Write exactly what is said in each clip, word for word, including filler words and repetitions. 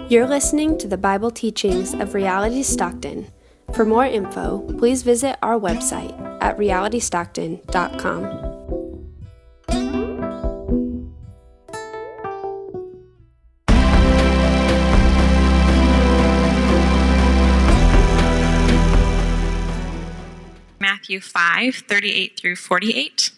You're listening to the Bible teachings of Reality Stockton. For more info, please visit our website at reality stockton dot com. Matthew five, thirty-eight through forty-eight.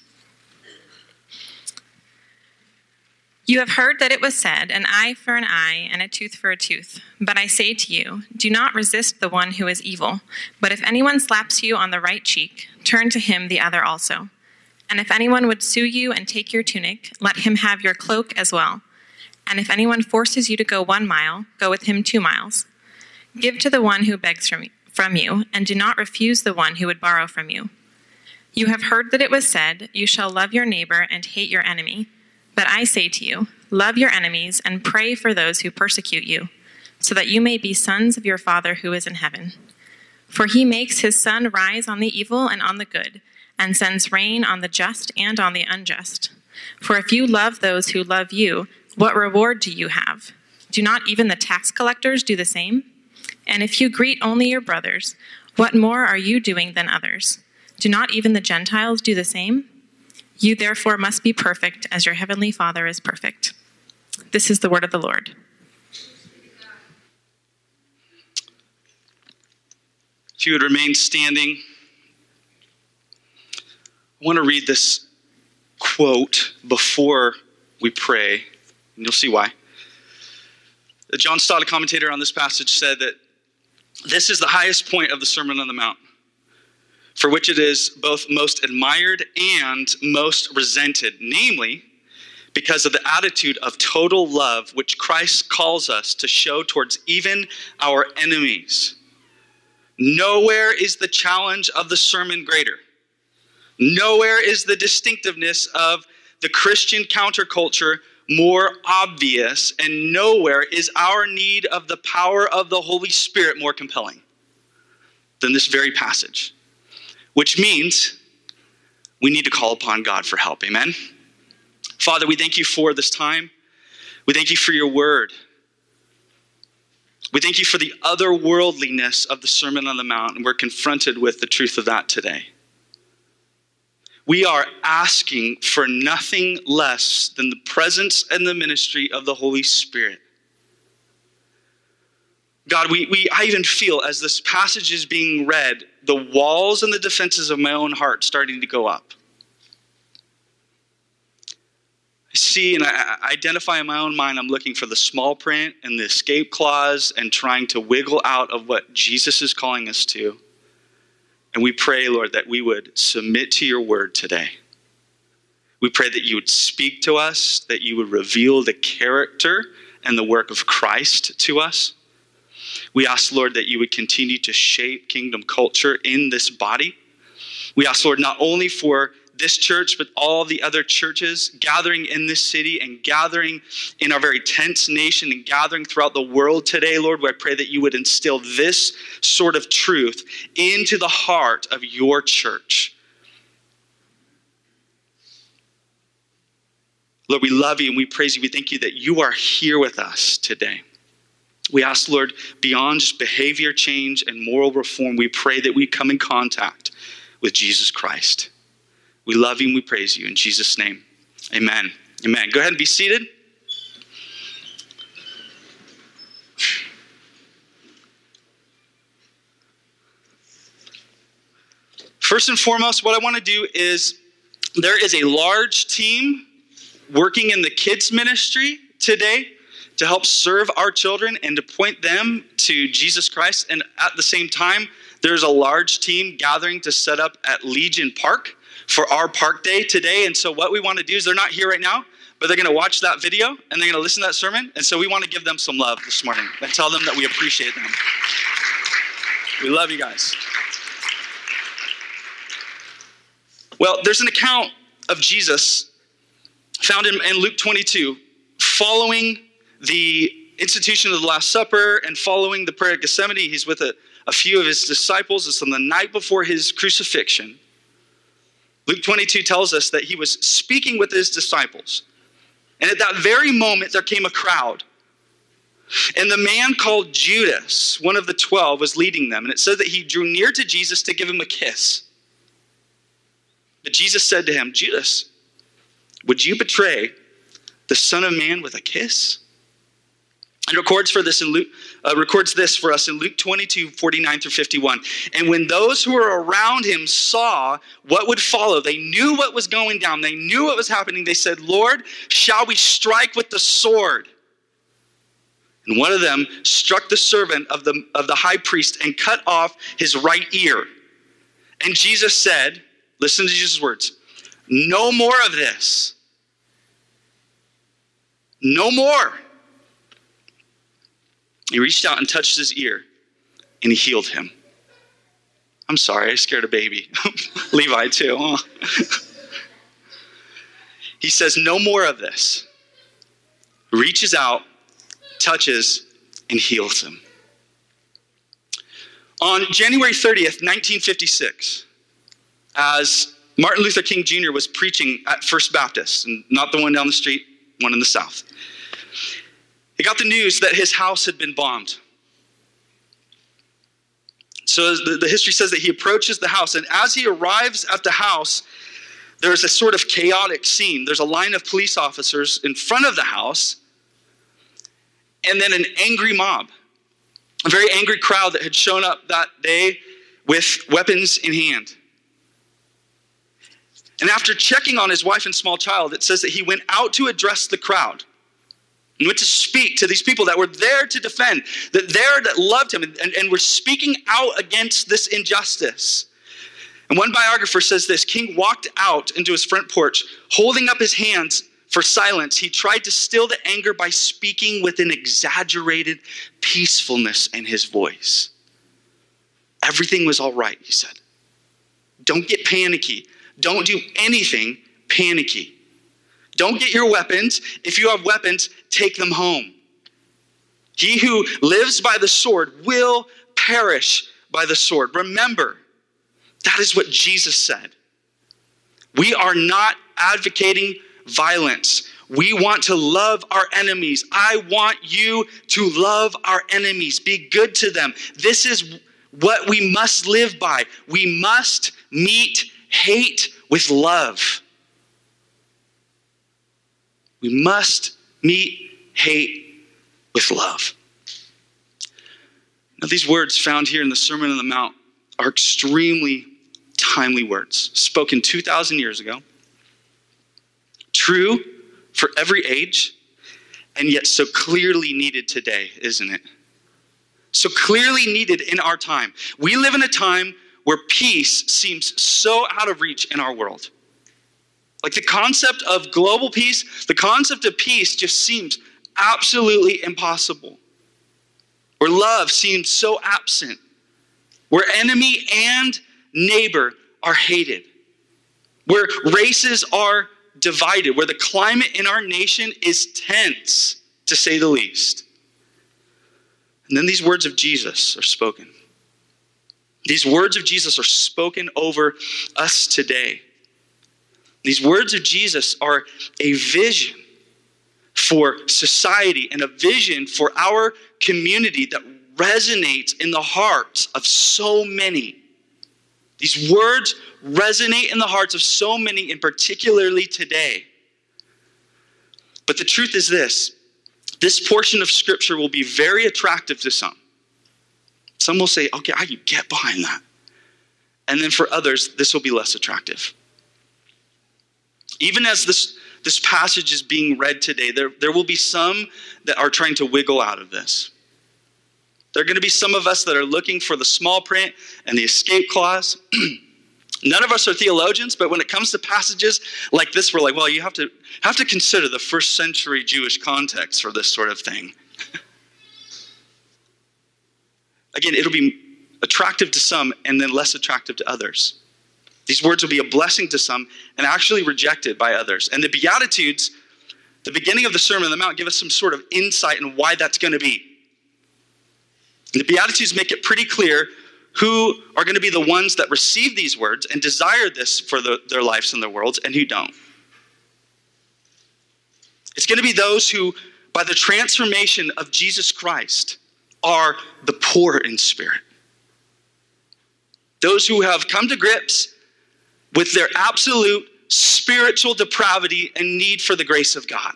You have heard that it was said, an eye for an eye and a tooth for a tooth. But I say to you, do not resist the one who is evil. But if anyone slaps you on the right cheek, turn to him the other also. And if anyone would sue you and take your tunic, let him have your cloak as well. And if anyone forces you to go one mile, go with him two miles. Give to the one who begs from you. from you, and do not refuse the one who would borrow from you. You have heard that it was said, you shall love your neighbor and hate your enemy. But I say to you, love your enemies and pray for those who persecute you, so that you may be sons of your Father who is in heaven. For he makes his sun rise on the evil and on the good, and sends rain on the just and on the unjust. For if you love those who love you, what reward do you have? Do not even the tax collectors do the same? And if you greet only your brothers, what more are you doing than others? Do not even the Gentiles do the same? You therefore must be perfect as your heavenly Father is perfect. This is the word of the Lord. If you would remain standing, I want to read this quote before we pray, and you'll see why. John Stott, a commentator on this passage, said that this is the highest point of the Sermon on the Mount, for which it is both most admired and most resented, namely, because of the attitude of total love which Christ calls us to show towards even our enemies. Nowhere is the challenge of the sermon greater. Nowhere is the distinctiveness of the Christian counterculture more obvious, and nowhere is our need of the power of the Holy Spirit more compelling than this very passage, which means we need to call upon God for help. Amen? Father, we thank you for this time. We thank you for your word. We thank you for the otherworldliness of the Sermon on the Mount, and we're confronted with the truth of that today. We are asking for nothing less than the presence and the ministry of the Holy Spirit. God, we, we I even feel as this passage is being read, the walls and the defenses of my own heart starting to go up. I see and I identify in my own mind, I'm looking for the small print and the escape clause and trying to wiggle out of what Jesus is calling us to. And we pray, Lord, that we would submit to your word today. We pray that you would speak to us, that you would reveal the character and the work of Christ to us. We ask, Lord, that you would continue to shape kingdom culture in this body. We ask, Lord, not only for this church, but all the other churches gathering in this city and gathering in our very tense nation and gathering throughout the world today, Lord, I pray that you would instill this sort of truth into the heart of your church. Lord, we love you and we praise you. We thank you that you are here with us today. We ask, Lord, beyond just behavior change and moral reform, we pray that we come in contact with Jesus Christ. We love you and we praise you in Jesus' name. Amen. Amen. Go ahead and be seated. First and foremost, what I want to do is there is a large team working in the kids ministry today to help serve our children and to point them to Jesus Christ. And at the same time, there's a large team gathering to set up at Legion Park for our park day today. And so what we want to do is they're not here right now, but they're going to watch that video and they're going to listen to that sermon. And so we want to give them some love this morning and tell them that we appreciate them. We love you guys. Well, there's an account of Jesus found in, in Luke twenty-two, following the institution of the Last Supper and following the prayer of Gethsemane. He's with a, a few of his disciples. It's on the night before his crucifixion. Luke twenty-two tells us that he was speaking with his disciples. And at that very moment, there came a crowd. And the man called Judas, one of the twelve, was leading them. And it said that he drew near to Jesus to give him a kiss. But Jesus said to him, Judas, would you betray the Son of Man with a kiss? And records for this in Luke, uh, records this for us in Luke twenty-two, forty-nine through fifty-one. And when those who were around him saw what would follow, they knew what was going down. They knew what was happening. They said, Lord, shall we strike with the sword? And one of them struck the servant of the, of the high priest and cut off his right ear. And Jesus said, listen to Jesus' words, no more of this. No more. He reached out and touched his ear, and he healed him. I'm sorry, I scared a baby. Levi too. Huh? He says, no more of this. Reaches out, touches, and heals him. On January thirtieth, nineteen fifty-six, as Martin Luther King Junior was preaching at First Baptist, and not the one down the street, one in the south, he got the news that his house had been bombed. So the, the history says that he approaches the house, and as he arrives at the house, there's a sort of chaotic scene. There's a line of police officers in front of the house, and then an angry mob, a very angry crowd that had shown up that day with weapons in hand. And after checking on his wife and small child, it says that he went out to address the crowd. He went to speak to these people that were there to defend, that there that loved him, and, and, and were speaking out against this injustice. And one biographer says this: King walked out into his front porch, holding up his hands for silence. He tried to still the anger by speaking with an exaggerated peacefulness in his voice. Everything was all right, he said. Don't get panicky. Don't do anything panicky. Don't get your weapons. If you have weapons, take them home. He who lives by the sword will perish by the sword. Remember, that is what Jesus said. We are not advocating violence. We want to love our enemies. I want you to love our enemies. Be good to them. This is what we must live by. We must meet hate with love. We must meet hate with love. Now, these words found here in the Sermon on the Mount are extremely timely words, spoken two thousand years ago, true for every age, and yet so clearly needed today, isn't it? So clearly needed in our time. We live in a time where peace seems so out of reach in our world. Like the concept of global peace, the concept of peace just seems absolutely impossible. Where love seems so absent. Where enemy and neighbor are hated. Where races are divided. Where the climate in our nation is tense, to say the least. And then these words of Jesus are spoken. These words of Jesus are spoken over us today. These words of Jesus are a vision for society and a vision for our community that resonates in the hearts of so many. These words resonate in the hearts of so many, and particularly today. But the truth is this: this portion of Scripture will be very attractive to some. Some will say, okay, I can get behind that. And then for others, this will be less attractive. Even as this, this passage is being read today, there, there will be some that are trying to wiggle out of this. There are going to be some of us that are looking for the small print and the escape clause. None of us are theologians, but when it comes to passages like this, we're like, well, you have to have to consider the first century Jewish context for this sort of thing. Again, it'll be attractive to some and then less attractive to others. These words will be a blessing to some and actually rejected by others. And the Beatitudes, the beginning of the Sermon on the Mount, give us some sort of insight in why that's going to be. And the Beatitudes make it pretty clear who are going to be the ones that receive these words and desire this for the, their lives and their worlds, and who don't. It's going to be those who by the transformation of Jesus Christ are the poor in spirit. Those who have come to grips with their absolute spiritual depravity and need for the grace of God.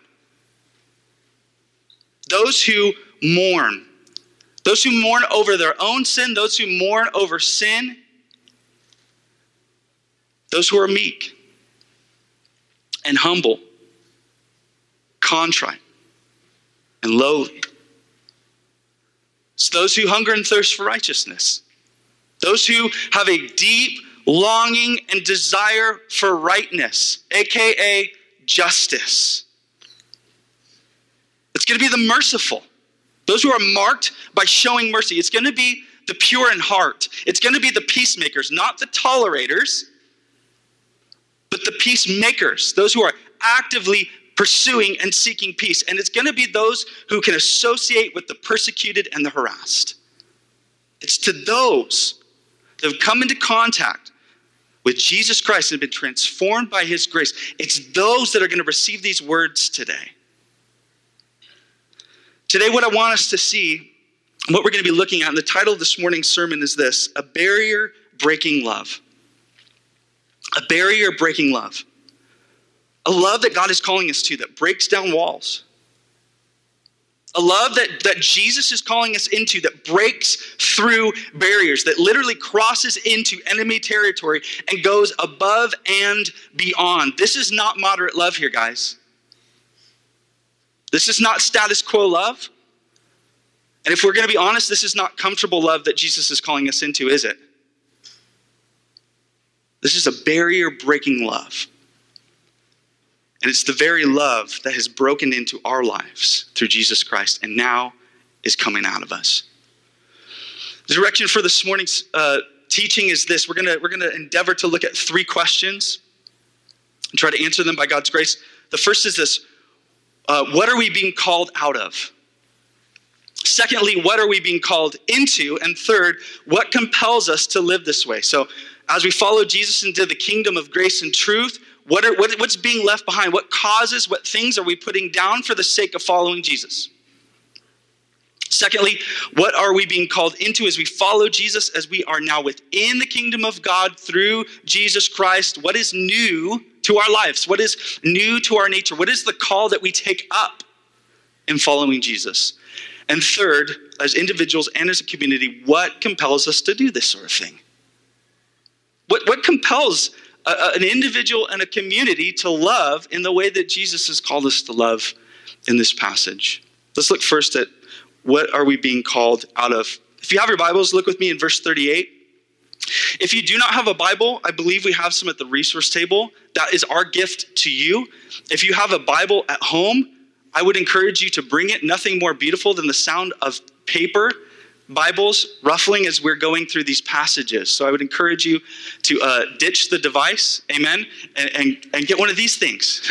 Those who mourn. Those who mourn over their own sin. Those who mourn over sin. Those who are meek and humble, contrite and lowly. It's those who hunger and thirst for righteousness. Those who have a deep longing and desire for rightness, aka justice. It's going to be the merciful. Those who are marked by showing mercy. It's going to be the pure in heart. It's going to be the peacemakers, not the tolerators, but the peacemakers. Those who are actively pursuing and seeking peace. And it's going to be those who can associate with the persecuted and the harassed. It's to those that have come into contact with Jesus Christ and have been transformed by his grace. It's those that are going to receive these words today. Today, what I want us to see, and what we're going to be looking at, and the title of this morning's sermon is this: A Barrier Breaking Love. A barrier breaking love. A love that God is calling us to that breaks down walls. A love that, that Jesus is calling us into that breaks through barriers, that literally crosses into enemy territory and goes above and beyond. This is not moderate love here, guys. This is not status quo love. And if we're going to be honest, this is not comfortable love that Jesus is calling us into, is it? This is a barrier-breaking love. And it's the very love that has broken into our lives through Jesus Christ and now is coming out of us. The direction for this morning's uh, teaching is this. We're going we're gonna endeavor to look at three questions and try to answer them by God's grace. The first is this: uh, what are we being called out of? Secondly, what are we being called into? And third, what compels us to live this way? So as we follow Jesus into the kingdom of grace and truth, what are, what, what's being left behind? What causes, what things are we putting down for the sake of following Jesus? Secondly, what are we being called into as we follow Jesus, as we are now within the kingdom of God through Jesus Christ? What is new to our lives? What is new to our nature? What is the call that we take up in following Jesus? And third, as individuals and as a community, what compels us to do this sort of thing? What, what compels a, a, an individual and a community to love in the way that Jesus has called us to love in this passage? Let's look first at what are we being called out of. If you have your Bibles, look with me in verse thirty-eight. If you do not have a Bible, I believe we have some at the resource table. That is our gift to you. If you have a Bible at home, I would encourage you to bring it. Nothing more beautiful than the sound of paper Bibles ruffling as we're going through these passages. So I would encourage you to uh, ditch the device, amen, and, and, and get one of these things.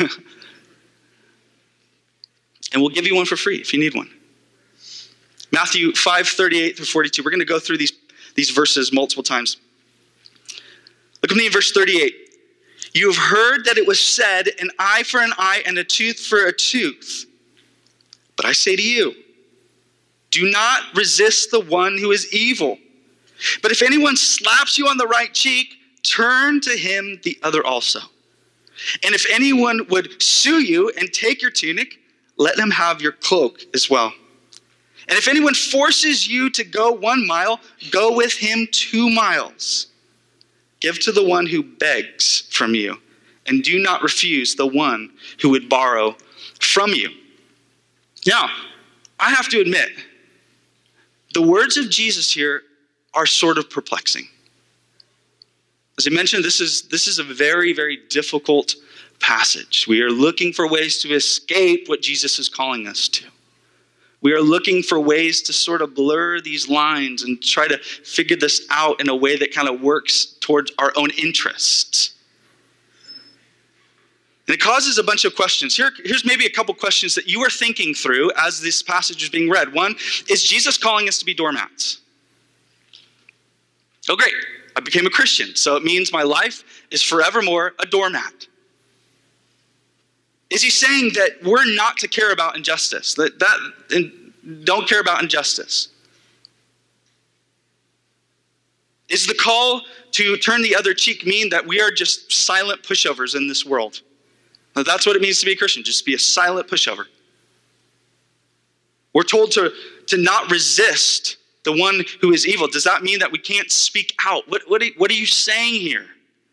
And we'll give you one for free if you need one. Matthew five, thirty-eight through forty-two. We're going to go through these, these verses multiple times. Look at me in verse thirty-eight. You have heard that it was said, an eye for an eye and a tooth for a tooth. But I say to you, do not resist the one who is evil. But if anyone slaps you on the right cheek, turn to him the other also. And if anyone would sue you and take your tunic, let him have your cloak as well. And if anyone forces you to go one mile, go with him two miles. Give to the one who begs from you, and do not refuse the one who would borrow from you. Now, I have to admit, the words of Jesus here are sort of perplexing. As I mentioned, this is, this is a very, very difficult passage. We are looking for ways to escape what Jesus is calling us to. We are looking for ways to sort of blur these lines and try to figure this out in a way that kind of works towards our own interests. And it causes a bunch of questions. Here, here's maybe a couple questions that you are thinking through as this passage is being read. One, is Jesus calling us to be doormats? Oh, great. I became a Christian, so it means my life is forevermore a doormat. Is he saying that we're not to care about injustice? That, that and don't care about injustice? Is the call to turn the other cheek mean that we are just silent pushovers in this world? Now, that's what it means to be a Christian, just be a silent pushover. We're told to, to not resist the one who is evil. Does that mean that we can't speak out? What, what, are, what are you saying here?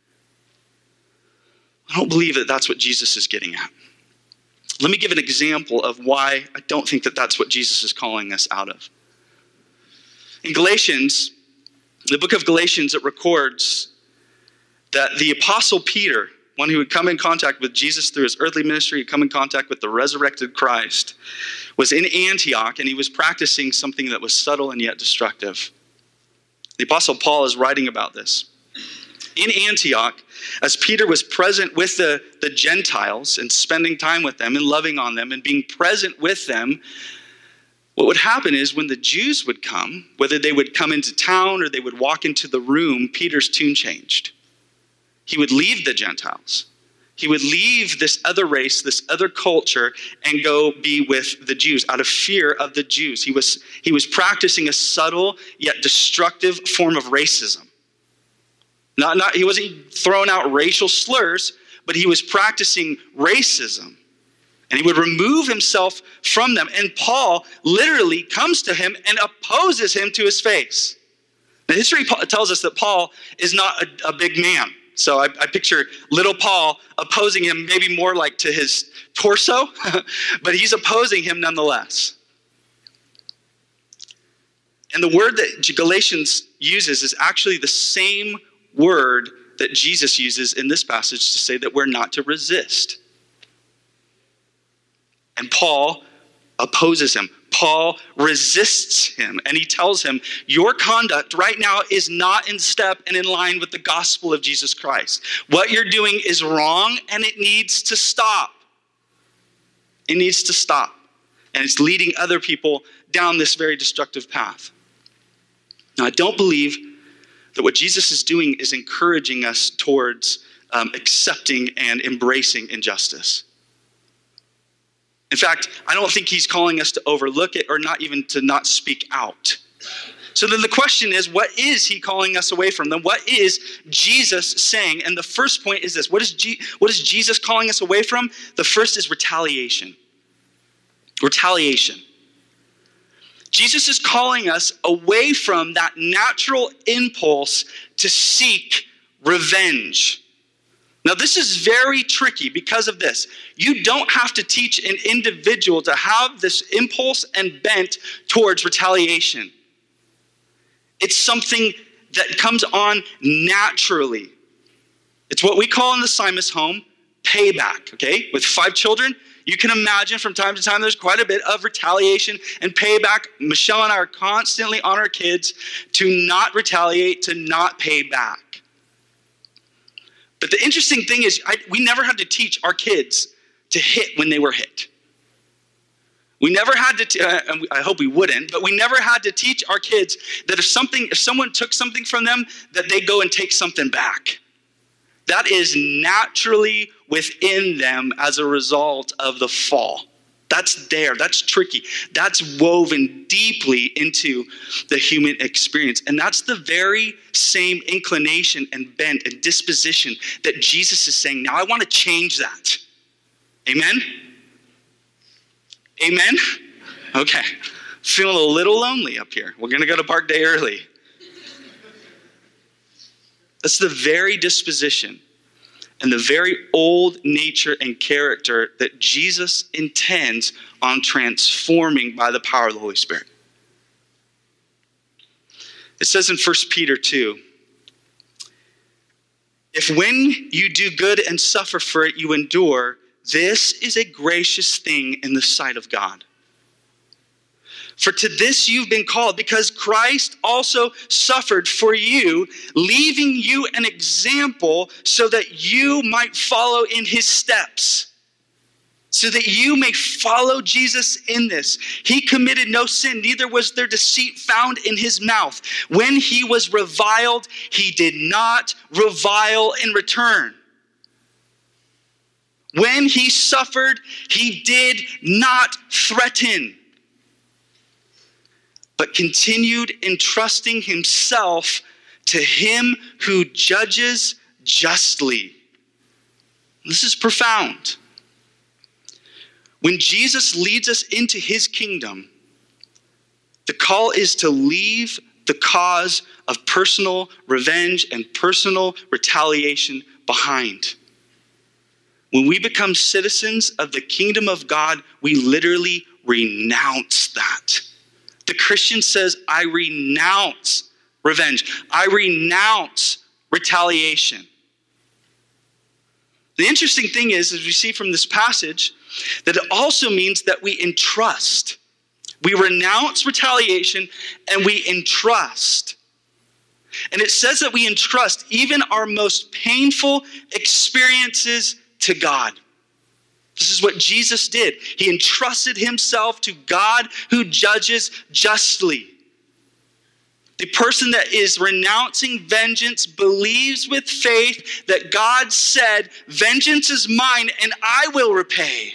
I don't believe that that's what Jesus is getting at. Let me give an example of why I don't think that that's what Jesus is calling us out of. In Galatians, the book of Galatians, it records that the Apostle Peter, one who would come in contact with Jesus through his earthly ministry, come in contact with the resurrected Christ, was in Antioch, and he was practicing something that was subtle and yet destructive. The Apostle Paul is writing about this. In Antioch, as Peter was present with the, the Gentiles and spending time with them and loving on them and being present with them, what would happen is when the Jews would come, whether they would come into town or they would walk into the room, Peter's tune changed. He would leave the Gentiles. He would leave this other race, this other culture, and go be with the Jews out of fear of the Jews. He was, he was practicing a subtle yet destructive form of racism. Not, not, he wasn't throwing out racial slurs, but he was practicing racism. And he would remove himself from them. And Paul literally comes to him and opposes him to his face. Now, history tells us that Paul is not a, a big man. So I, I picture little Paul opposing him maybe more like to his torso, but he's opposing him nonetheless. And the word that Galatians uses is actually the same word that Jesus uses in this passage to say that we're not to resist. And Paul opposes him. Paul resists him, and he tells him, your conduct right now is not in step and in line with the gospel of Jesus Christ. What you're doing is wrong, and it needs to stop. It needs to stop. And it's leading other people down this very destructive path. Now, I don't believe that what Jesus is doing is encouraging us towards um, accepting and embracing injustice. In fact, I don't think he's calling us to overlook it or not even to not speak out. So then the question is, what is he calling us away from? Then what is Jesus saying? And the first point is this. What is, G- what is Jesus calling us away from? The first is retaliation. Retaliation. Jesus is calling us away from that natural impulse to seek revenge. Now, this is very tricky because of this. You don't have to teach an individual to have this impulse and bent towards retaliation. It's something that comes on naturally. It's what we call in the Simas home payback, okay? With five children, you can imagine from time to time there's quite a bit of retaliation and payback. Michelle and I are constantly on our kids to not retaliate, to not pay back. But the interesting thing is, I, we never had to teach our kids to hit when they were hit. We never had to, t- uh, I hope we wouldn't, but we never had to teach our kids that if something, if someone took something from them, that they go and take something back. That is naturally within them as a result of the fall. That's there. That's tricky. That's woven deeply into the human experience. And that's the very same inclination and bent and disposition that Jesus is saying, now I want to change that. Amen? Amen? Okay. Feeling a little lonely up here. We're going to go to Park Day early. That's the very disposition and the very old nature and character that Jesus intends on transforming by the power of the Holy Spirit. It says in First Peter two, if when you do good and suffer for it, you endure, this is a gracious thing in the sight of God. For to this you've been called, because Christ also suffered for you, leaving you an example so that you might follow in his steps. So that you may follow Jesus in this. He committed no sin, neither was there deceit found in his mouth. When he was reviled, he did not revile in return. When he suffered, he did not threaten, but continued entrusting himself to him who judges justly. This is profound. When Jesus leads us into his kingdom, the call is to leave the cause of personal revenge and personal retaliation behind. When we become citizens of the kingdom of God, we literally renounce that. The Christian says, I renounce revenge. I renounce retaliation. The interesting thing is, as we see from this passage, that it also means that we entrust. We renounce retaliation and we entrust. And it says that we entrust even our most painful experiences to God. This is what Jesus did. He entrusted himself to God who judges justly. The person that is renouncing vengeance believes with faith that God said, vengeance is mine and I will repay.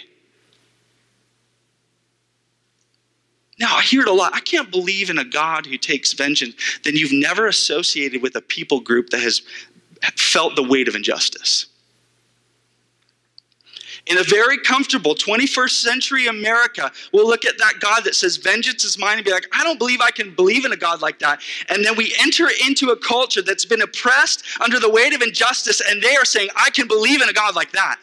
Now, I hear it a lot. I can't believe in a God who takes vengeance. Then you've never associated with a people group that has felt the weight of injustice. In a very comfortable twenty-first century America, we'll look at that God that says, vengeance is mine, and be like, I don't believe I can believe in a God like that. And then we enter into a culture that's been oppressed under the weight of injustice, and they are saying, I can believe in a God like that.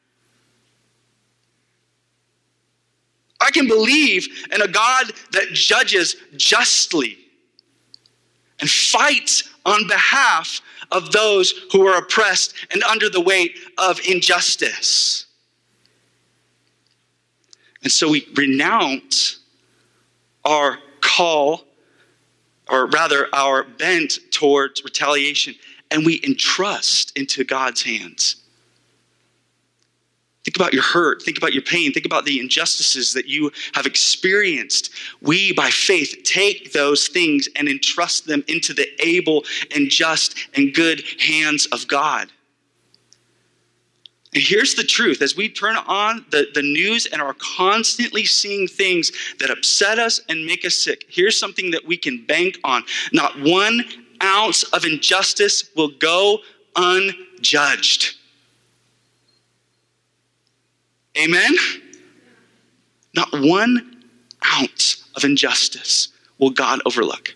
I can believe in a God that judges justly and fights on behalf of those who are oppressed and under the weight of injustice. And so we renounce our call, or rather our bent towards retaliation, and we entrust into God's hands. Think about your hurt. Think about your pain. Think about the injustices that you have experienced. We, by faith, take those things and entrust them into the able and just and good hands of God. And here's the truth. As we turn on the, the news and are constantly seeing things that upset us and make us sick, here's something that we can bank on. Not one ounce of injustice will go unjudged. Amen? Not one ounce of injustice will God overlook.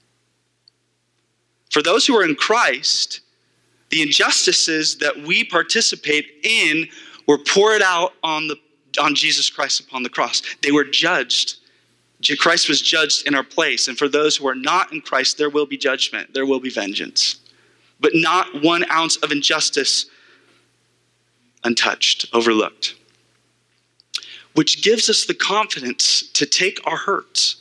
For those who are in Christ, the injustices that we participate in were poured out on the on Jesus Christ upon the cross. They were judged. Christ was judged in our place. And for those who are not in Christ, there will be judgment. There will be vengeance. But not one ounce of injustice untouched, overlooked. Which gives us the confidence to take our hurts.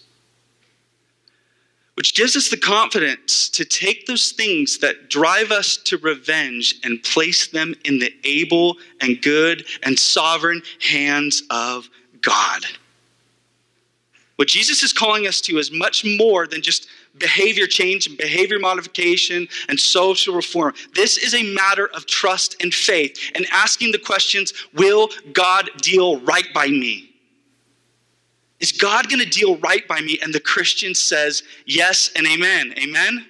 Which gives us the confidence to take those things that drive us to revenge and place them in the able and good and sovereign hands of God. What Jesus is calling us to is much more than just behavior change and behavior modification and social reform. This is a matter of trust and faith and asking the questions, will God deal right by me? Is God going to deal right by me? And the Christian says yes and amen. Amen?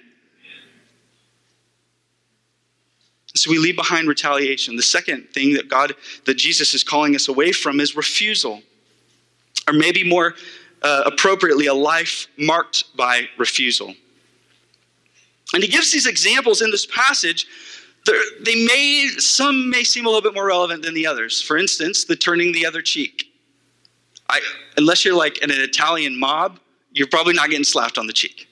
So we leave behind retaliation. The second thing that God, that Jesus is calling us away from is refusal. Or maybe more uh, appropriately, a life marked by refusal. And he gives these examples in this passage. They may, some may seem a little bit more relevant than the others. For instance, the turning the other cheek. I, unless you're like in an Italian mob, you're probably not getting slapped on the cheek.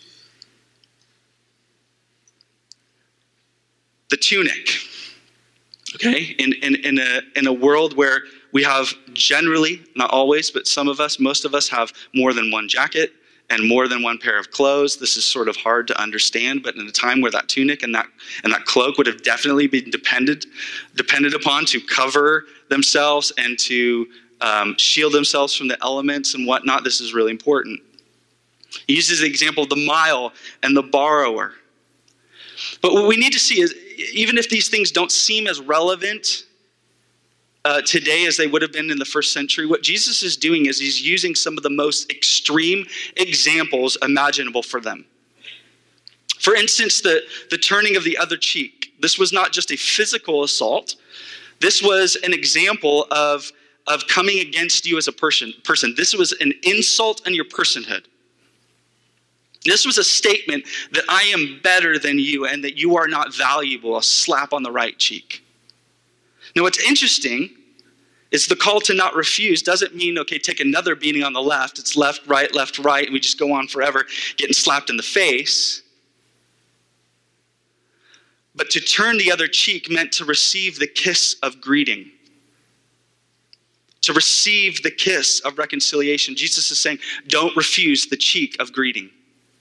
The tunic, okay? In, in, in, a, in a world where we have generally, not always, but some of us, most of us have more than one jacket and more than one pair of clothes. This is sort of hard to understand, but in a time where that tunic and that and that cloak would have definitely been depended, depended upon to cover themselves and to um, shield themselves from the elements and whatnot, this is really important. He uses the example of the mile and the borrower. But what we need to see is, even if these things don't seem as relevant uh, today as they would have been in the first century. What Jesus is doing is he's using some of the most extreme examples imaginable for them. For instance, the, the turning of the other cheek. This was not just a physical assault. This was an example of, of coming against you as a person, person. This was an insult on your personhood. This was a statement that I am better than you and that you are not valuable, a slap on the right cheek. Now, what's interesting is the call to not refuse doesn't mean, okay, take another beating on the left. It's left, right, left, right, and we just go on forever getting slapped in the face. But to turn the other cheek meant to receive the kiss of greeting, to receive the kiss of reconciliation. Jesus is saying, don't refuse the cheek of greeting.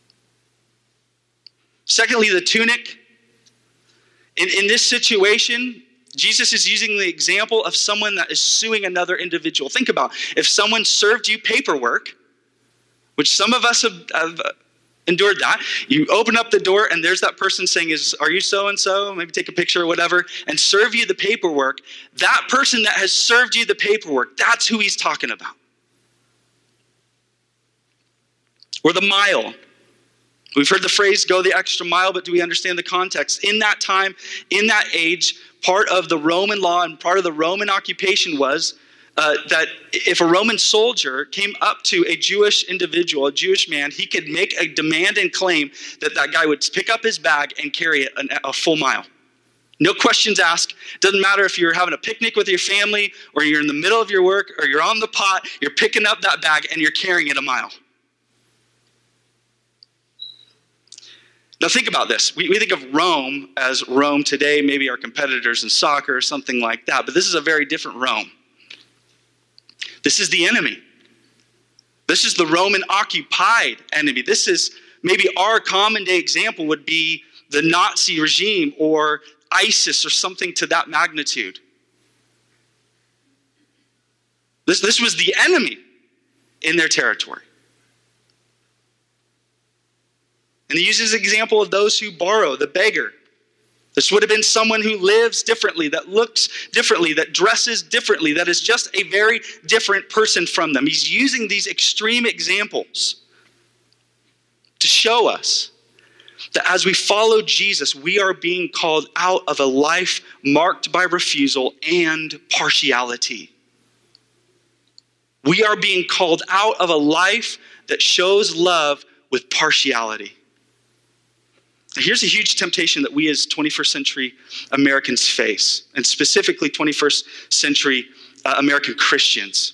Secondly, the tunic. In, in this situation, Jesus is using the example of someone that is suing another individual. Think about if someone served you paperwork, which some of us have, have endured that. You open up the door and there's that person saying, "Is are you so-and-so?" Maybe take a picture or whatever, and serve you the paperwork. That person that has served you the paperwork, that's who he's talking about. Or the mile. We've heard the phrase, go the extra mile, but do we understand the context? In that time, in that age, part of the Roman law and part of the Roman occupation was uh, that if a Roman soldier came up to a Jewish individual, a Jewish man, he could make a demand and claim that that guy would pick up his bag and carry it a full mile. No questions asked. Doesn't matter if you're having a picnic with your family or you're in the middle of your work or you're on the pot, you're picking up that bag and you're carrying it a mile. Now think about this. We, we think of Rome as Rome today, maybe our competitors in soccer or something like that, but this is a very different Rome. This is the enemy. This is the Roman occupied enemy. This is maybe our common day example would be the Nazi regime or ISIS or something to that magnitude. This, this was the enemy in their territory. And he uses an example of those who borrow, the beggar. This would have been someone who lives differently, that looks differently, that dresses differently, that is just a very different person from them. He's using these extreme examples to show us that as we follow Jesus, we are being called out of a life marked by refusal and partiality. We are being called out of a life that shows love with partiality. Here's a huge temptation that we as twenty-first century Americans face, and specifically twenty-first century uh, American Christians.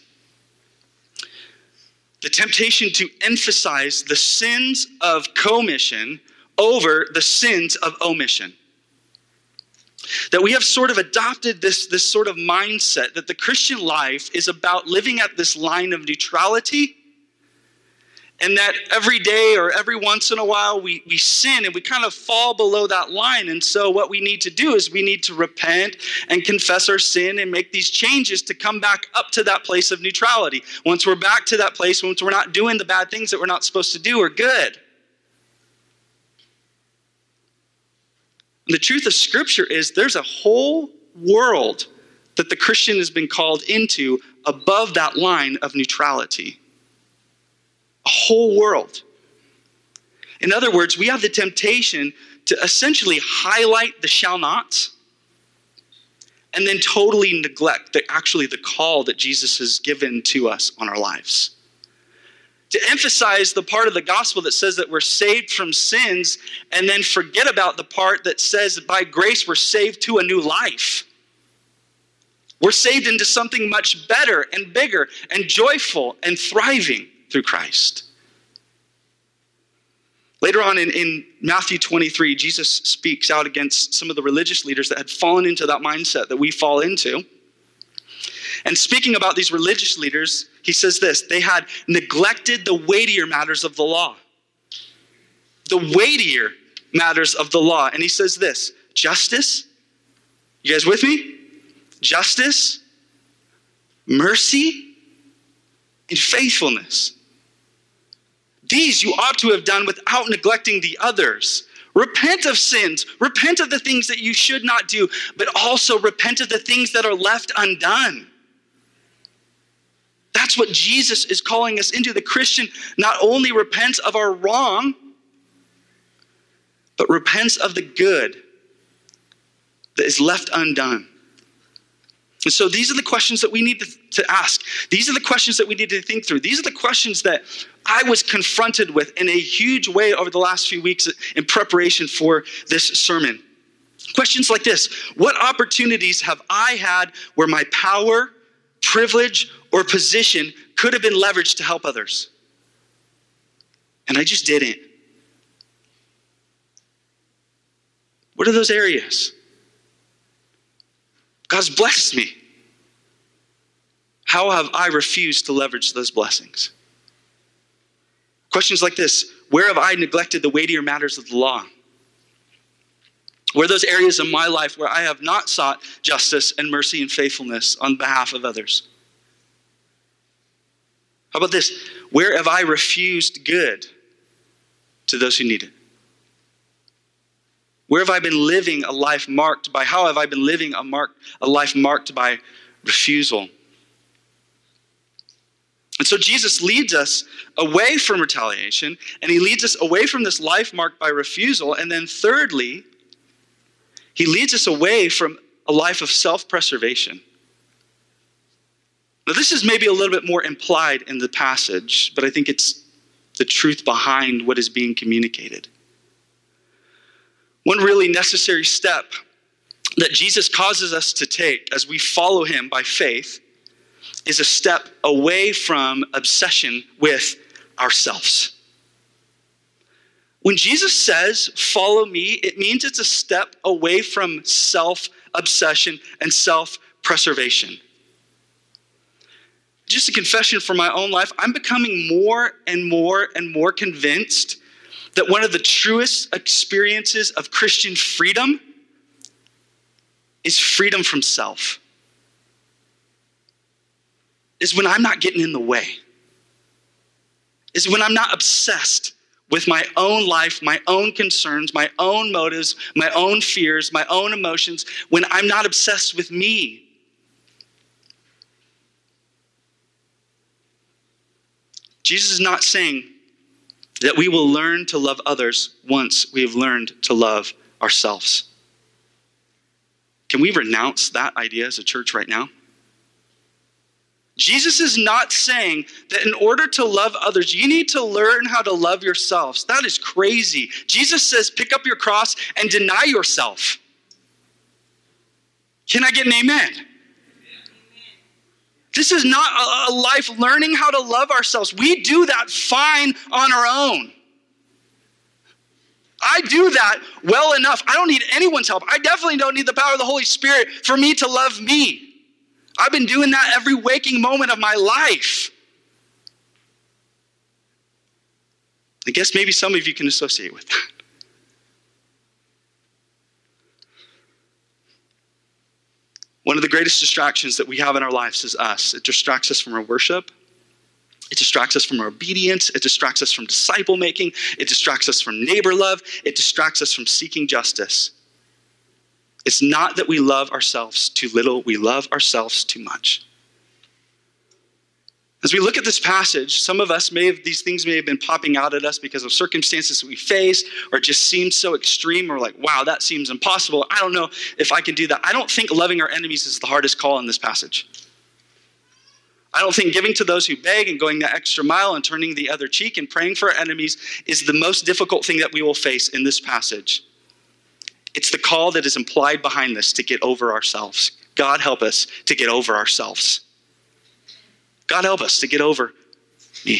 The temptation to emphasize the sins of commission over the sins of omission. That we have sort of adopted this, this sort of mindset that the Christian life is about living at this line of neutrality, and that every day or every once in a while we, we sin and we kind of fall below that line. And so what we need to do is we need to repent and confess our sin and make these changes to come back up to that place of neutrality. Once we're back to that place, once we're not doing the bad things that we're not supposed to do, we're good. And the truth of Scripture is there's a whole world that the Christian has been called into above that line of neutrality. A whole world. In other words, we have the temptation to essentially highlight the shall nots and then totally neglect the, actually the call that Jesus has given to us on our lives. To emphasize the part of the gospel that says that we're saved from sins and then forget about the part that says that by grace we're saved to a new life. We're saved into something much better and bigger and joyful and thriving through Christ. Later on in, in Matthew twenty-three, Jesus speaks out against some of the religious leaders that had fallen into that mindset that we fall into. And speaking about these religious leaders, he says this: they had neglected the weightier matters of the law. The weightier matters of the law. And he says this: justice. You guys with me? Justice, mercy, and faithfulness. These you ought to have done without neglecting the others. Repent of sins. Repent of the things that you should not do, but also repent of the things that are left undone. That's what Jesus is calling us into. The Christian not only repents of our wrong, but repents of the good that is left undone. And so these are the questions that we need to, to ask. These are the questions that we need to think through. These are the questions that I was confronted with in a huge way over the last few weeks in preparation for this sermon. Questions like this: what opportunities have I had where my power, privilege, or position could have been leveraged to help others, and I just didn't? What are those areas? God's blessed me. How have I refused to leverage those blessings? Questions like this: where have I neglected the weightier matters of the law? Where are those areas of my life where I have not sought justice and mercy and faithfulness on behalf of others? How about this? Where have I refused good to those who need it? Where have I been living a life marked by, how have I been living a, mark, a life marked by refusal? And so Jesus leads us away from retaliation, and he leads us away from this life marked by refusal. And then thirdly, he leads us away from a life of self-preservation. Now, this is maybe a little bit more implied in the passage, but I think it's the truth behind what is being communicated. One really necessary step that Jesus causes us to take as we follow him by faith is a step away from obsession with ourselves. When Jesus says, follow me, it means it's a step away from self-obsession and self-preservation. Just a confession from my own life, I'm becoming more and more and more convinced that one of the truest experiences of Christian freedom is freedom from self. Is when I'm not getting in the way. Is when I'm not obsessed with my own life, my own concerns, my own motives, my own fears, my own emotions, when I'm not obsessed with me. Jesus is not saying that we will learn to love others once we have learned to love ourselves. Can we renounce that idea as a church right now? Jesus is not saying that in order to love others, you need to learn how to love yourselves. That is crazy. Jesus says, pick up your cross and deny yourself. Can I get an amen? This is not a life learning how to love ourselves. We do that fine on our own. I do that well enough. I don't need anyone's help. I definitely don't need the power of the Holy Spirit for me to love me. I've been doing that every waking moment of my life. I guess maybe some of you can associate with that. One of the greatest distractions that we have in our lives is us. It distracts us from our worship. It distracts us from our obedience. It distracts us from disciple making. It distracts us from neighbor love. It distracts us from seeking justice. It's not that we love ourselves too little. We love ourselves too much. As we look at this passage, some of us may have, these things may have been popping out at us because of circumstances that we face, or it just seems so extreme. We're like, wow, that seems impossible. I don't know if I can do that. I don't think loving our enemies is the hardest call in this passage. I don't think giving to those who beg and going the extra mile and turning the other cheek and praying for our enemies is the most difficult thing that we will face in this passage. It's the call that is implied behind this to get over ourselves. God help us to get over ourselves. God help us to get over me.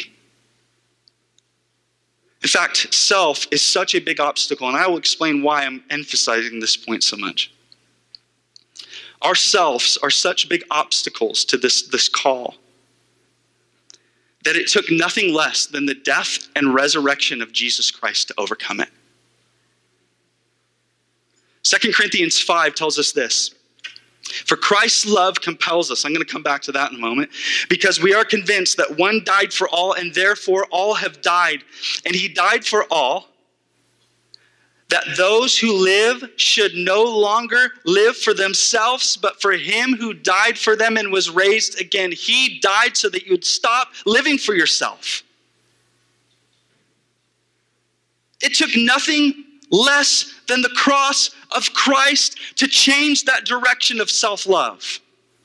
In fact, self is such a big obstacle, and I will explain why I'm emphasizing this point so much. Our selves are such big obstacles to this, this call that it took nothing less than the death and resurrection of Jesus Christ to overcome it. Second Corinthians five tells us this. For Christ's love compels us. I'm going to come back to that in a moment. Because we are convinced that one died for all, and therefore all have died. And he died for all, that those who live should no longer live for themselves, but for him who died for them and was raised again. He died so that you'd stop living for yourself. It took nothing less than the cross of Christ to change that direction of self-love.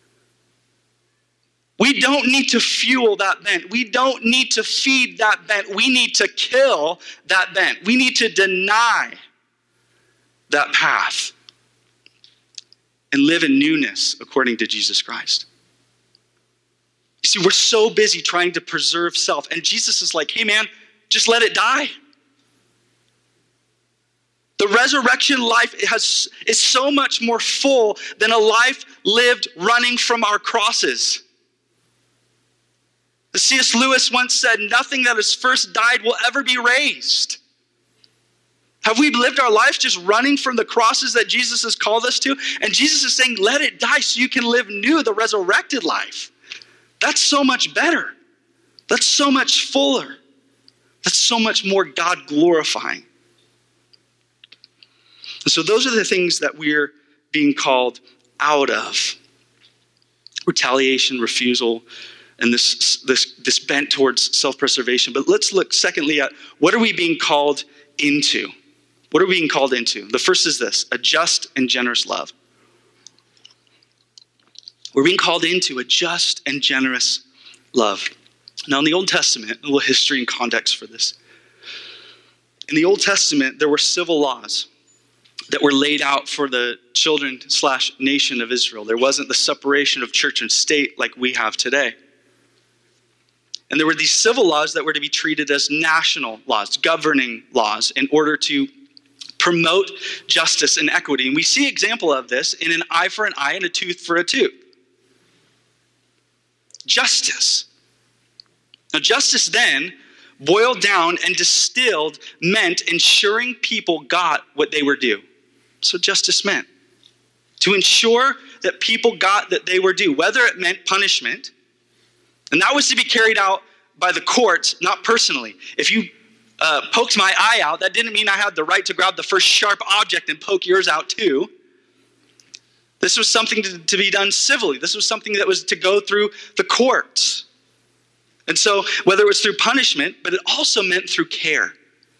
We don't need to fuel that bent. We don't need to feed that bent. We need to kill that bent. We need to deny that path and live in newness according to Jesus Christ. You see, we're so busy trying to preserve self, and Jesus is like, hey man, just let it die. The resurrection life has, is so much more full than a life lived running from our crosses. The C S Lewis once said, nothing that has first died will ever be raised. Have we lived our life just running from the crosses that Jesus has called us to? And Jesus is saying, let it die so you can live new, the resurrected life. That's so much better. That's so much fuller. That's so much more God glorifying. And so those are the things that we're being called out of. Retaliation, refusal, and this, this, this bent towards self-preservation. But let's look secondly at what are we being called into? What are we being called into? The first is this, a just and generous love. We're being called into a just and generous love. Now in the Old Testament, a little history and context for this. In the Old Testament, there were civil laws that were laid out for the children slash nation of Israel. There wasn't the separation of church and state like we have today. And there were these civil laws that were to be treated as national laws, governing laws, in order to promote justice and equity. And we see an example of this in an eye for an eye and a tooth for a tooth. Justice. Now, justice then, boiled down and distilled, meant ensuring people got what they were due. So justice meant to ensure that people got that they were due, whether it meant punishment, and that was to be carried out by the courts, not personally. If you uh, poked my eye out, that didn't mean I had the right to grab the first sharp object and poke yours out too. This was something to, to be done civilly. This was something that was to go through the courts. And so whether it was through punishment, but it also meant through care.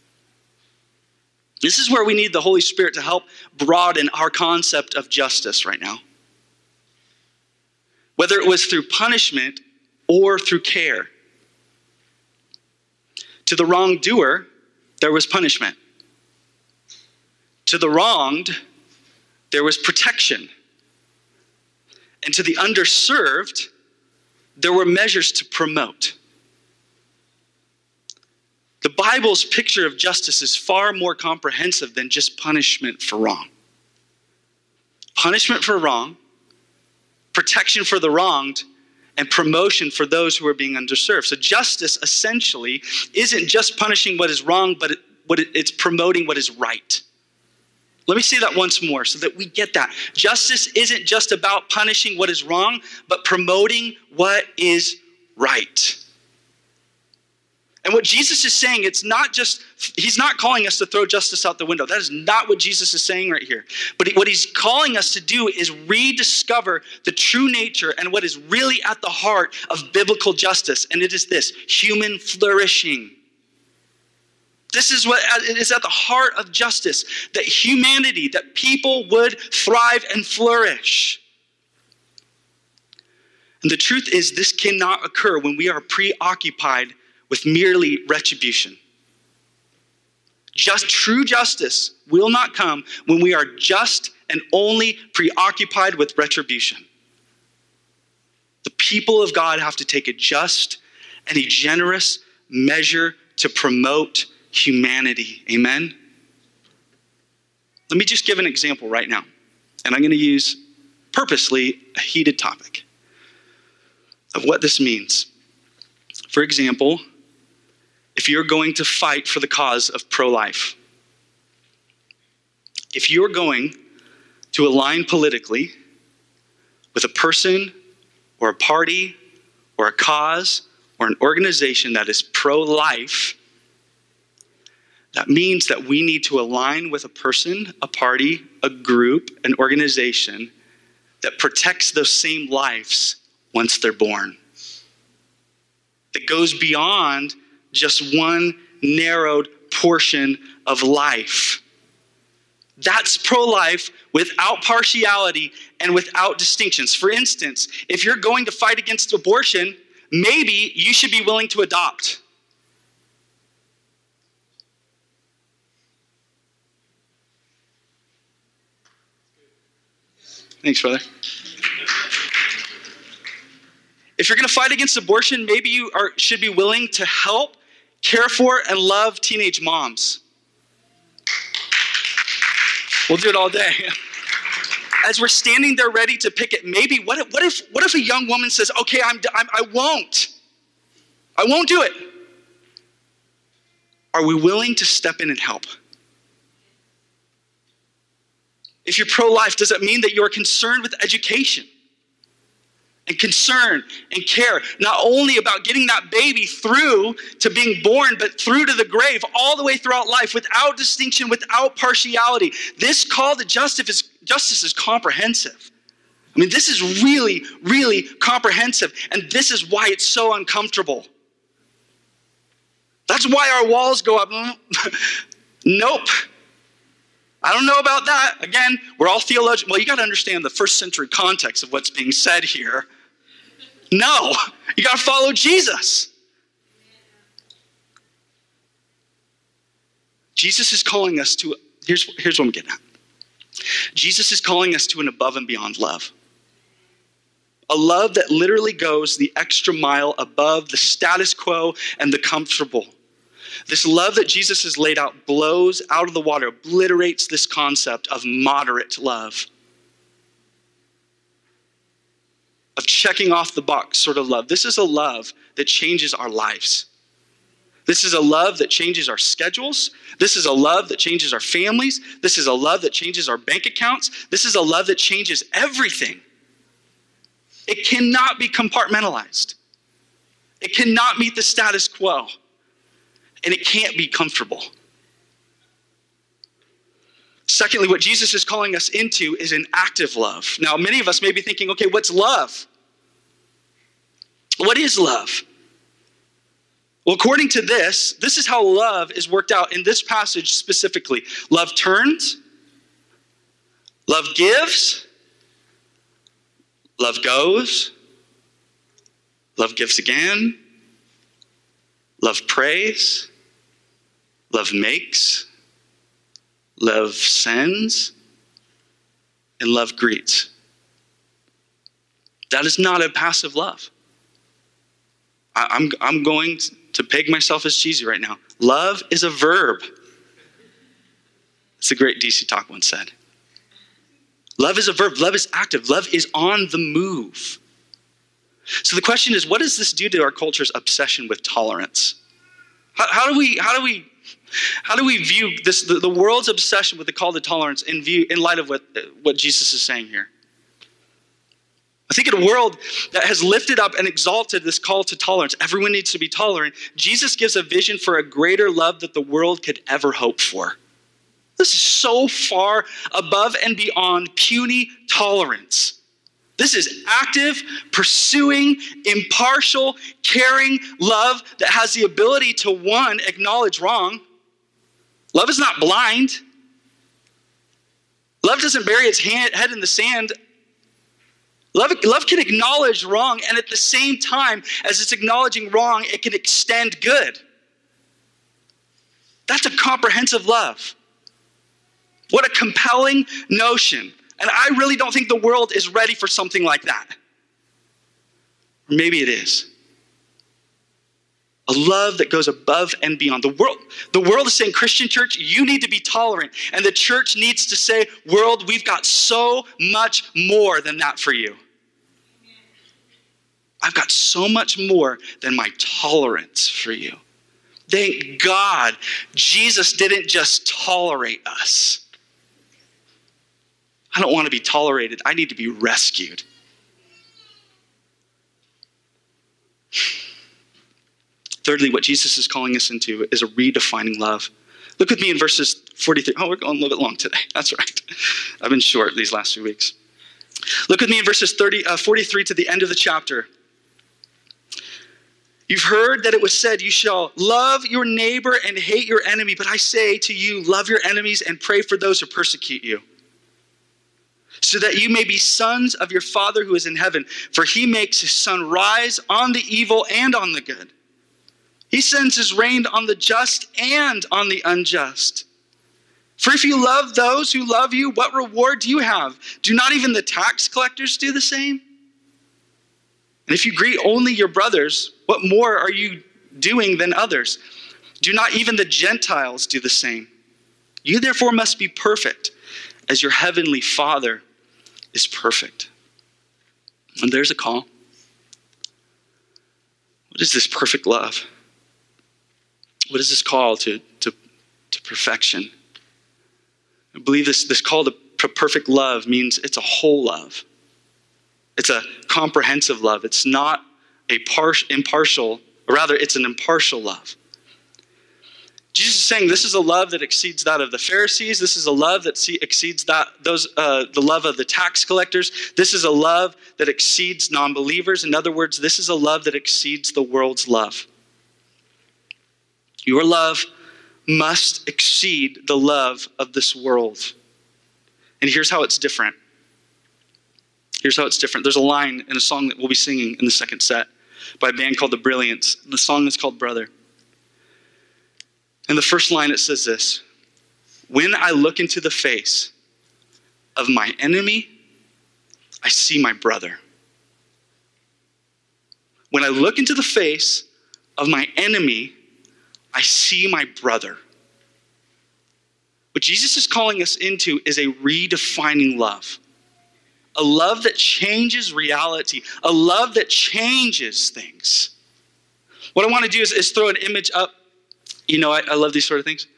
This is where we need the Holy Spirit to help broaden our concept of justice right now. Whether it was through punishment or through care. To the wrongdoer, there was punishment. To the wronged, there was protection. And to the underserved, there were measures to promote. The Bible's picture of justice is far more comprehensive than just punishment for wrong. Punishment for wrong, protection for the wronged, and promotion for those who are being underserved. So justice essentially isn't just punishing what is wrong, but it, what it, it's promoting what is right. Let me say that once more so that we get that. Justice isn't just about punishing what is wrong, but promoting what is right. And what Jesus is saying, it's not just, he's not calling us to throw justice out the window. That is not what Jesus is saying right here. But what he's calling us to do is rediscover the true nature and what is really at the heart of biblical justice. And it is this, human flourishing. This is what is at the heart of justice, that humanity, that people would thrive and flourish. And the truth is, this cannot occur when we are preoccupied with merely retribution. Just true justice will not come when we are just and only preoccupied with retribution. The people of God have to take a just and a generous measure to promote humanity. Amen? Let me just give an example right now. And I'm going to use purposely a heated topic of what this means. For example, if you're going to fight for the cause of pro-life, if you're going to align politically with a person or a party or a cause or an organization that is pro-life, That means that we need to align with a person, a party, a group, an organization that protects those same lives once they're born. That goes beyond just one narrowed portion of life. That's pro-life without partiality and without distinctions. For instance, if you're going to fight against abortion, maybe you should be willing to adopt. Thanks, brother. If you're going to fight against abortion, maybe you are, should be willing to help, care for, and love teenage moms. We'll do it all day. As we're standing there ready to pick it, maybe what if what if what if a young woman says, "Okay, I'm, I'm I won't, I won't do it." Are we willing to step in and help? If you're pro-life, does that mean that you're concerned with education and concern and care, not only about getting that baby through to being born, but through to the grave, all the way throughout life, without distinction, without partiality? This call to justice is, justice is comprehensive. I mean, this is really, really comprehensive, and this is why it's so uncomfortable. That's why our walls go up. Nope. I don't know about that. Again, we're all theologians. Well, you got to understand the first century context of what's being said here. No, you got to follow Jesus. Jesus is calling us to, here's, here's what I'm getting at. Jesus is calling us to an above and beyond love. A love that literally goes the extra mile above the status quo and the comfortable. This love that Jesus has laid out blows out of the water, obliterates this concept of moderate love, of checking off the box sort of love. This is a love that changes our lives. This is a love that changes our schedules. This is a love that changes our families. This is a love that changes our bank accounts. This is a love that changes everything. It cannot be compartmentalized. It cannot meet the status quo. And it can't be comfortable. Secondly, what Jesus is calling us into is an active love. Now, many of us may be thinking, okay, what's love? What is love? Well, according to this, this is how love is worked out in this passage specifically. Love turns, love gives, love goes, love gives again, love prays, love makes, love sends, and love greets. That is not a passive love. I, I'm, I'm going to peg myself as cheesy right now. Love is a verb. It's a great D C Talk once said. Love is a verb. Love is active. Love is on the move. So the question is, what does this do to our culture's obsession with tolerance? How, how do we, how do we, how do we view this, the, the world's obsession with the call to tolerance in view, in light of what, what Jesus is saying here? I think in a world that has lifted up and exalted this call to tolerance, everyone needs to be tolerant. Jesus gives a vision for a greater love that the world could ever hope for. This is so far above and beyond puny tolerance. This is active, pursuing, impartial, caring love that has the ability to, one, acknowledge wrong. Love is not blind. Love doesn't bury its hand, head in the sand. Love, love can acknowledge wrong, and at the same time as it's acknowledging wrong, it can extend good. That's a comprehensive love. What a compelling notion. And I really don't think the world is ready for something like that. Or maybe it is. A love that goes above and beyond. The world, the world is saying, Christian church, you need to be tolerant. And the church needs to say, world, we've got so much more than that for you. I've got so much more than my tolerance for you. Thank God Jesus didn't just tolerate us. I don't want to be tolerated. I need to be rescued. Thirdly, what Jesus is calling us into is a redefining love. Look with me in verses forty-three. Oh, we're going a little bit long today. That's right. I've been short these last few weeks. Look with me in verses thirty, uh, forty-three to the end of the chapter. You've heard that it was said, you shall love your neighbor and hate your enemy. But I say to you, love your enemies and pray for those who persecute you, so that you may be sons of your Father who is in heaven. For he makes his sun rise on the evil and on the good. He sends his rain on the just and on the unjust. For if you love those who love you, what reward do you have? Do not even the tax collectors do the same? And if you greet only your brothers, what more are you doing than others? Do not even the Gentiles do the same? You therefore must be perfect, as your heavenly Father is perfect. And there's a call. What is this perfect love? What is this call to, to, to perfection? I believe this, this call to perfect love means it's a whole love. It's a comprehensive love. It's not a par- impartial, or rather it's an impartial love. Jesus is saying this is a love that exceeds that of the Pharisees. This is a love that see, exceeds that those uh, the love of the tax collectors. This is a love that exceeds non-believers. In other words, this is a love that exceeds the world's love. Your love must exceed the love of this world. And here's how it's different. Here's how it's different. There's a line in a song that we'll be singing in the second set by a band called The Brilliants. The song is called Brother. In the first line, it says this: when I look into the face of my enemy, I see my brother. When I look into the face of my enemy, I see my brother. What Jesus is calling us into is a redefining love. A love that changes reality. A love that changes things. What I want to do is, is throw an image up. You know, I, I love these sort of things.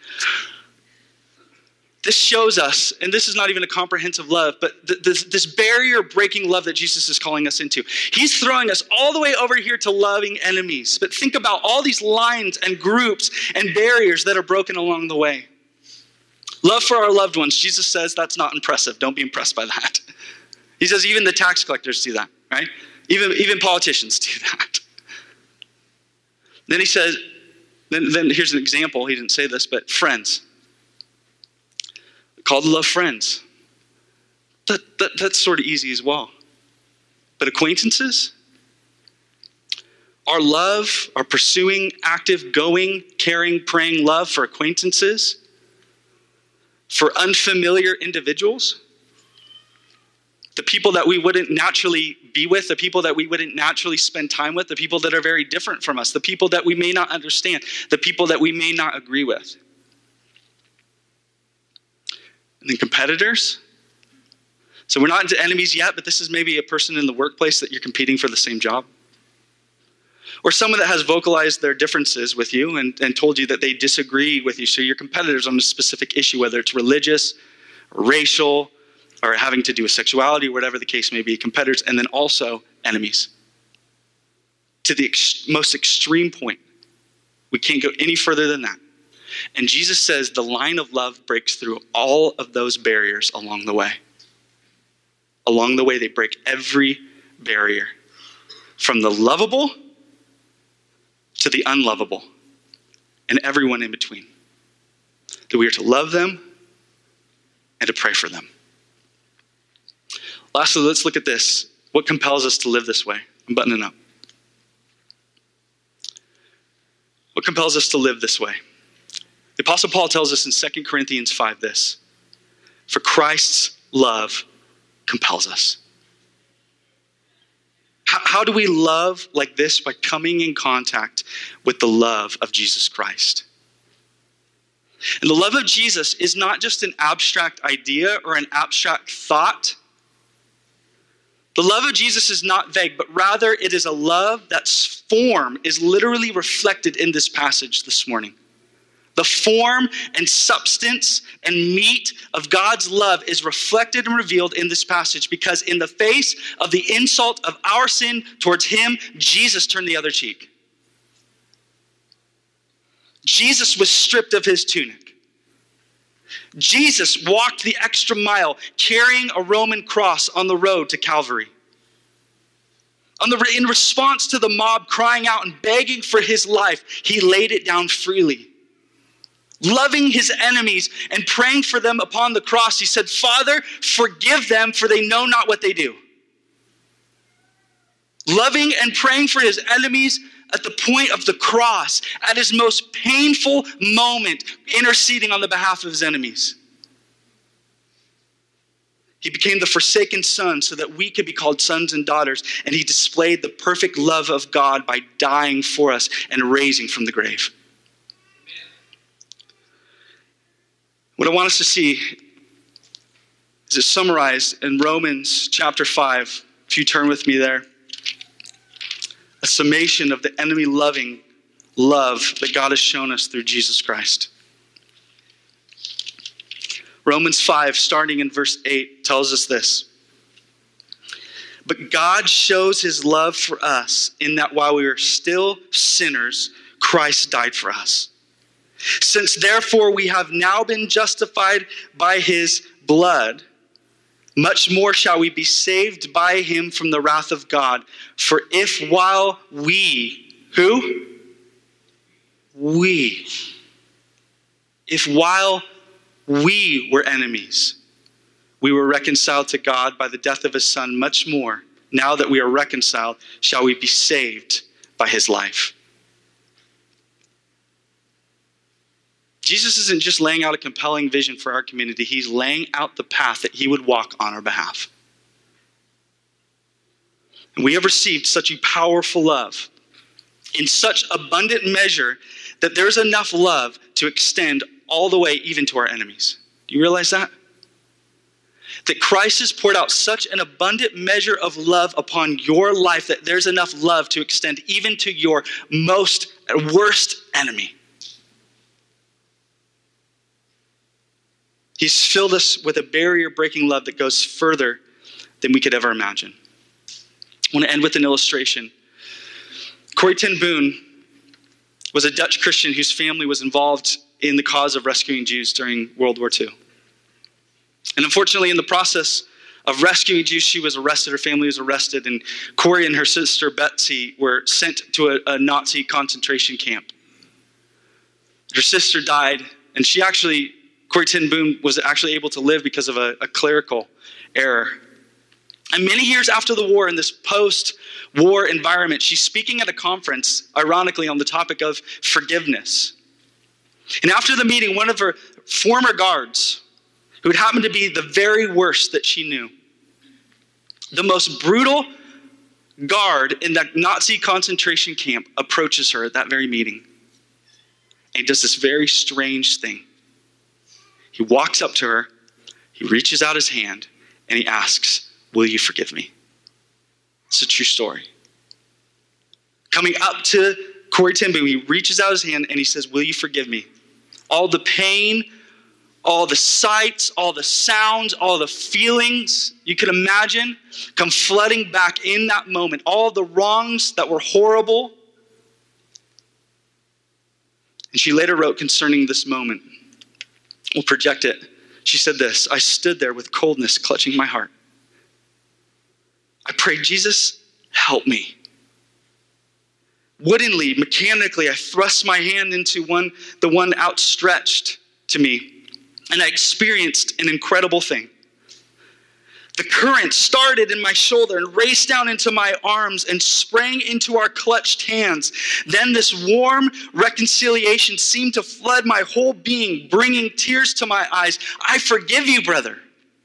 This shows us, and this is not even a comprehensive love, but th- this, this barrier-breaking love that Jesus is calling us into. He's throwing us all the way over here to loving enemies. But think about all these lines and groups and barriers that are broken along the way. Love for our loved ones. Jesus says that's not impressive. Don't be impressed by that. He says even the tax collectors do that, right? Even, even politicians do that. Then he says, then, then here's an example. He didn't say this, but friends. Called to love friends. That, that, that's sort of easy as well. But acquaintances? Our love, our pursuing, active, going, caring, praying love for acquaintances, for unfamiliar individuals, the people that we wouldn't naturally be with, the people that we wouldn't naturally spend time with, the people that are very different from us, the people that we may not understand, the people that we may not agree with. And then competitors. So we're not into enemies yet, but this is maybe a person in the workplace that you're competing for the same job. Or someone that has vocalized their differences with you and, and told you that they disagree with you. So you're competitors on a specific issue, whether it's religious, or racial, or having to do with sexuality, or whatever the case may be. Competitors, and then also enemies. To the ex- most extreme point. We can't go any further than that. And Jesus says the line of love breaks through all of those barriers along the way. Along the way, they break every barrier. From the lovable to the unlovable. And everyone in between. That we are to love them and to pray for them. Lastly, let's look at this. What compels us to live this way? I'm buttoning up. What compels us to live this way? The Apostle Paul tells us in Second Corinthians five this: for Christ's love compels us. How, how do we love like this? By coming in contact with the love of Jesus Christ. And the love of Jesus is not just an abstract idea or an abstract thought. The love of Jesus is not vague, but rather it is a love that's form is literally reflected in this passage this morning. The form and substance and meat of God's love is reflected and revealed in this passage, because in the face of the insult of our sin towards him, Jesus turned the other cheek. Jesus was stripped of his tunic. Jesus walked the extra mile carrying a Roman cross on the road to Calvary. On the, in response to the mob crying out and begging for his life, he laid it down freely. Loving his enemies and praying for them upon the cross, he said, "Father, forgive them, for they know not what they do." Loving and praying for his enemies at the point of the cross, at his most painful moment, interceding on the behalf of his enemies. He became the forsaken son so that we could be called sons and daughters, and he displayed the perfect love of God by dying for us and raising from the grave. What I want us to see is it summarized in Romans chapter five. If you turn with me there. A summation of the enemy-loving love that God has shown us through Jesus Christ. Romans five, starting in verse eight, tells us this. But God shows his love for us in that while we were still sinners, Christ died for us. Since therefore we have now been justified by his blood, much more shall we be saved by him from the wrath of God. For if while we, who? We. If while we were enemies, we were reconciled to God by the death of his son, much more, now that we are reconciled, shall we be saved by his life. Jesus isn't just laying out a compelling vision for our community. He's laying out the path that he would walk on our behalf. And we have received such a powerful love in such abundant measure that there's enough love to extend all the way even to our enemies. Do you realize that? That Christ has poured out such an abundant measure of love upon your life that there's enough love to extend even to your most worst enemy. He's filled us with a barrier-breaking love that goes further than we could ever imagine. I want to end with an illustration. Corrie ten Boom was a Dutch Christian whose family was involved in the cause of rescuing Jews during World War Two. And unfortunately, in the process of rescuing Jews, she was arrested, her family was arrested, and Corrie and her sister Betsy were sent to a, a Nazi concentration camp. Her sister died, and she actually, Corrie ten Boom was actually able to live because of a, a clerical error. And many years after the war, in this post-war environment, she's speaking at a conference, ironically, on the topic of forgiveness. And after the meeting, one of her former guards, who had happened to be the very worst that she knew, the most brutal guard in that Nazi concentration camp, approaches her at that very meeting. And he does this very strange thing. He walks up to her, he reaches out his hand, and he asks, "Will you forgive me?" It's a true story. Coming up to Corrie ten Boom, he reaches out his hand and he says, "Will you forgive me?" All the pain, all the sights, all the sounds, all the feelings you could imagine come flooding back in that moment. All the wrongs that were horrible. And she later wrote concerning this moment. We'll project it. She said this: "I stood there with coldness clutching my heart. I prayed, 'Jesus, help me.' Woodenly, mechanically, I thrust my hand into one, the one outstretched to me, and I experienced an incredible thing. The current started in my shoulder and raced down into my arms and sprang into our clutched hands. Then this warm reconciliation seemed to flood my whole being, bringing tears to my eyes. 'I forgive you, brother.'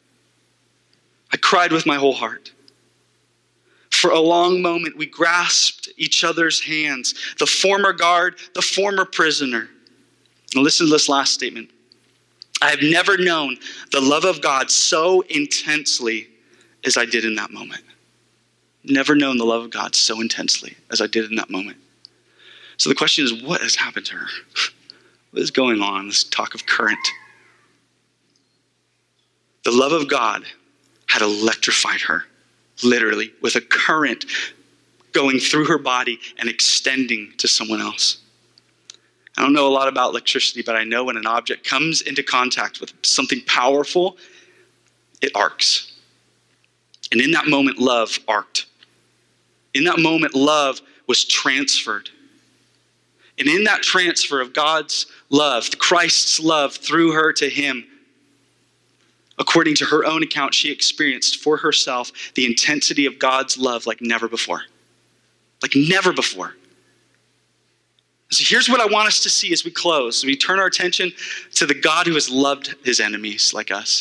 I cried with my whole heart. For a long moment, we grasped each other's hands, the former guard, the former prisoner." Now listen to this last statement. "I have never known the love of God so intensely as I did in that moment." Never known the love of God so intensely as I did in that moment. So the question is, what has happened to her? What is going on? This talk of current. The love of God had electrified her. Literally, with a current going through her body and extending to someone else. I don't know a lot about electricity, but I know when an object comes into contact with something powerful, it arcs. And in that moment, love arced. In that moment, love was transferred. And in that transfer of God's love, Christ's love through her to him, according to her own account, she experienced for herself the intensity of God's love like never before. Like never before. So here's what I want us to see as we close. We turn our attention to the God who has loved his enemies like us.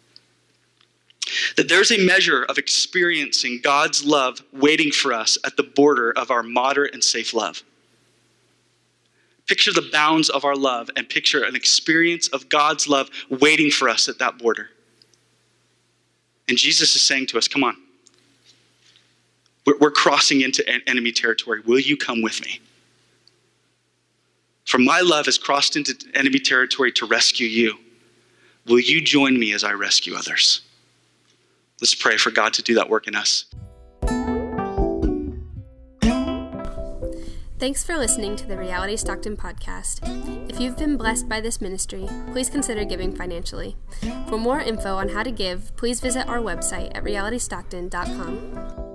That there's a measure of experiencing God's love waiting for us at the border of our moderate and safe love. Picture the bounds of our love and picture an experience of God's love waiting for us at that border. And Jesus is saying to us, come on. We're, we're crossing into enemy territory. Will you come with me? For my love has crossed into enemy territory to rescue you. Will you join me as I rescue others? Let's pray for God to do that work in us. Thanks for listening to the Reality Stockton podcast. If you've been blessed by this ministry, please consider giving financially. For more info on how to give, please visit our website at reality stockton dot com.